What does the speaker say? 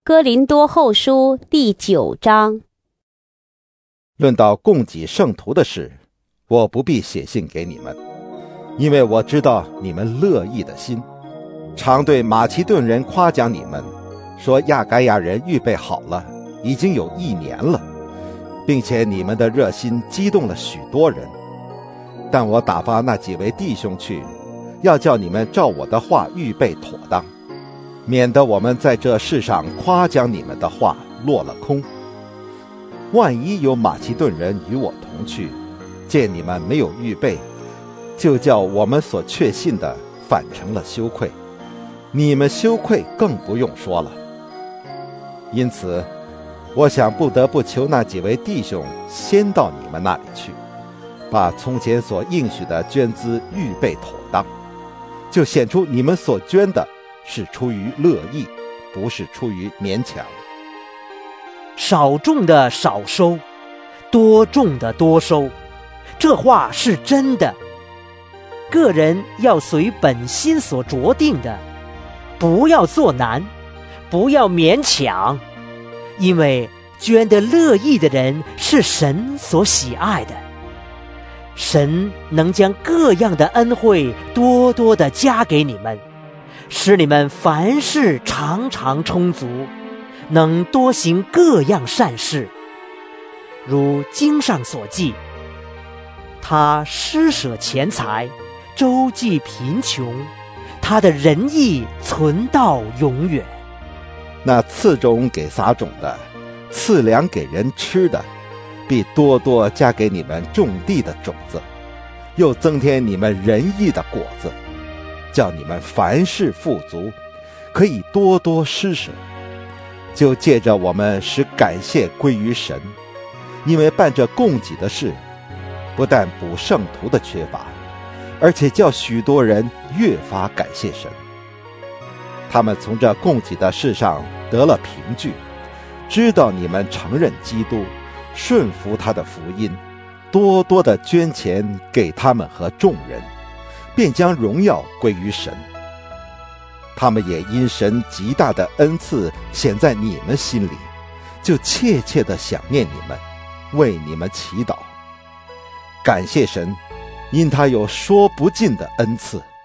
哥林多后书第9章。 论到供给圣徒的事，我不必写信给你们，因为我知道你们乐意的心，常对马其顿人夸奖你们，说亚该亚人预备好了，已经有1年了，并且你们的热心激动了许多人。但我打发那几位弟兄去，要叫你们照我的话预备妥当，免得我们在这世上夸奖你们的话落了空。万一有马其顿人与我同去，见你们没有预备，就叫我们所确信的反成了羞愧，你们羞愧更不用说了。因此我想不得不求那几位弟兄先到你们那里去，把从前所应许的捐资预备妥当，就显出你们所捐的是出于乐意，不是出于勉强。 少种的少收，多种的多收，这话是真的。个人要随本心所酌定的，不要做难，不要勉强，因为捐得乐意的人是神所喜爱的。神能将各样的恩惠多多的加给你们，使你们凡事常常充足，能多行各样善事。如经上所记，他施舍钱财，周济贫穷，他的仁义存到永远。 那赐种给撒种的，赐粮给人吃的，必多多加给你们种地的种子，又增添你们仁义的果子，叫你们凡事富足，可以多多施舍。就借着我们使感谢归于神，因为办这供给的事，不但补圣徒的缺乏，而且叫许多人越发感谢神。他们从这供给的事上得了凭据，知道你们承认基督，顺服他的福音，多多的捐钱给他们和众人，便将荣耀归于神。他们也因神极大的恩赐显在你们心里，就切切地想念你们，为你们祈祷。感谢神，因他有说不尽的恩赐。